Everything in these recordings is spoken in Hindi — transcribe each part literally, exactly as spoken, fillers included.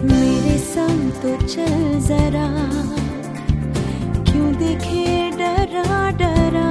मेरे संग तो चल जरा, क्यों देखे डरा डरा।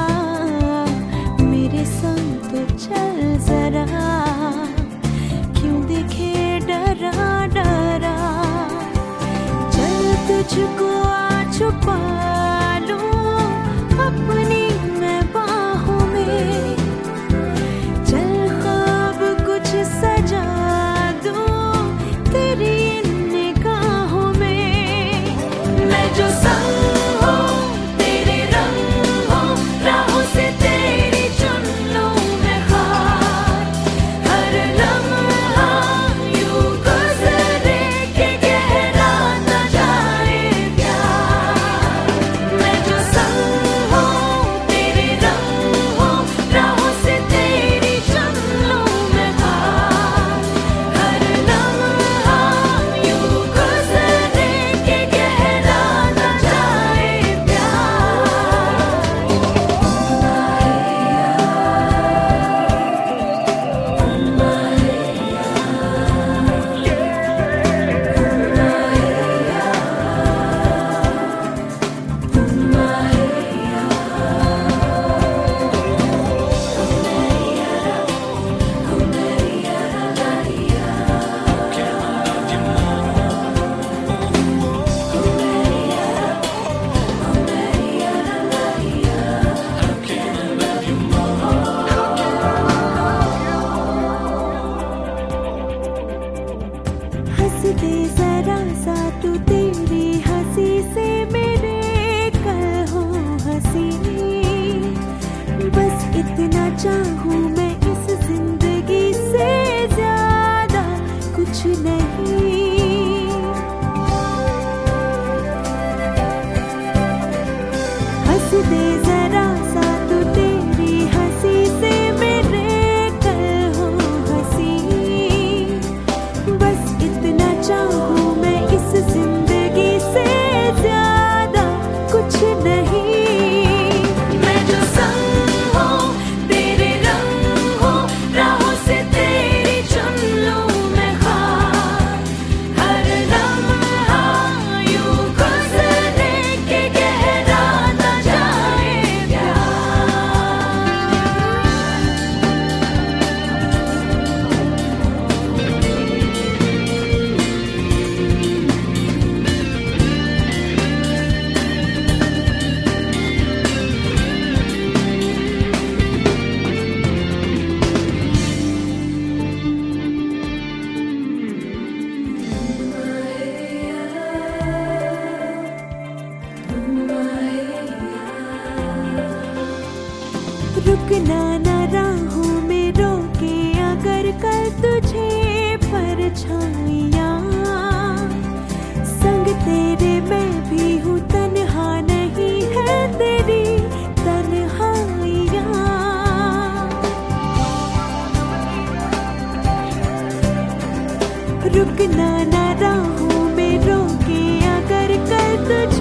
मेरे संग तो चल जरा, क्यों देखे डरा डरा। चल तुझको आ छुपा लूं अपनी मैं बाहों में। चल ख्वाब कुछ सजा दूं तेरी इन निगाहों में। मैं जो संग हो तेरे रंग हो, राहों से तेरी चुन लूं मैं खार। हर लम्हा यूं गुजरे के गहरा न जाए प्यार। मैं जो संग हो तेरे रंग हो, राहों से तेरी चुन लूं मैं खार। हर लम्हा यूं गुजरे के गहरा न जाए प्यार। हंस दे जरा सा तू, तेरी हंसी से मेरे कल हो हंसी। बस इतना चाहूं मैं इस जिंदगी से, ज्यादा कुछ नहीं। हंस दे जरा सा तू, तेरी हंसी से मेरे कल हो हंसी। बस इतना चाहूं मैं इस जिंदगी से, ज्यादा कुछ नहीं। मैं जो संग हो तेरे रंग हो, राहों से तेरी चुन लूं मैं खार। हर लम्हा यूं गुजरे के गहरा न जाए प्यार। रुकना न राहों में रोके अगर कल तुझे परछाइयाँ। संग तेरे मैं भी हूँ, तन्हा नहीं है तेरी तन्हाइयाँ। रुकना न राहों में रोके अगर कल तुझे